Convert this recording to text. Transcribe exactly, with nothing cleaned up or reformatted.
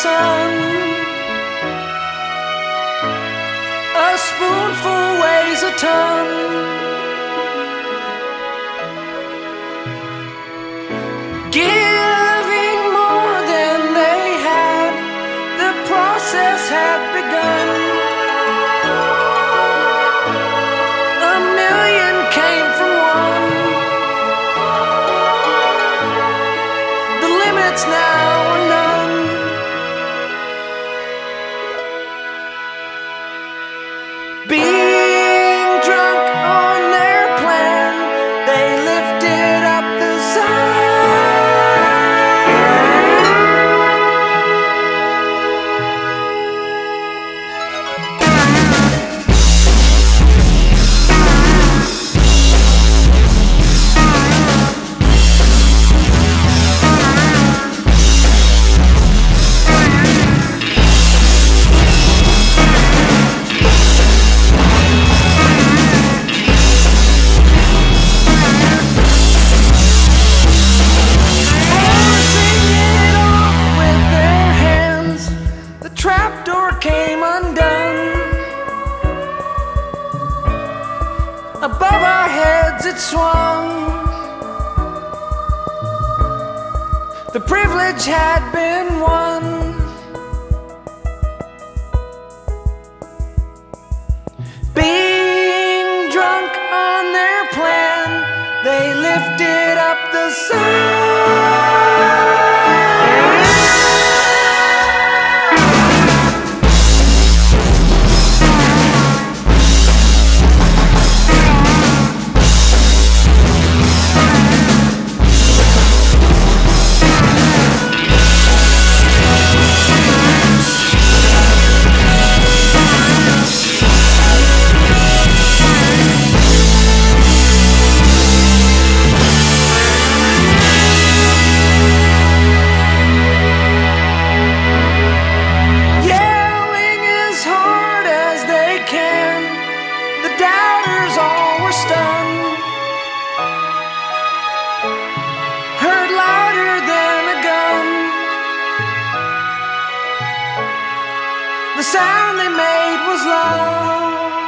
sun. A spoonful weighs a ton. Giving more than they had, the process had begun. A million came from one. The limits now are none. Being drunk on their plan, they lifted up the sun. Trapdoor came undone. Above our heads it swung. The privilege had been won. Being drunk on their plan, they lifted up the sun. Doubters all were stunned, heard louder than a gun. The sound they made was love.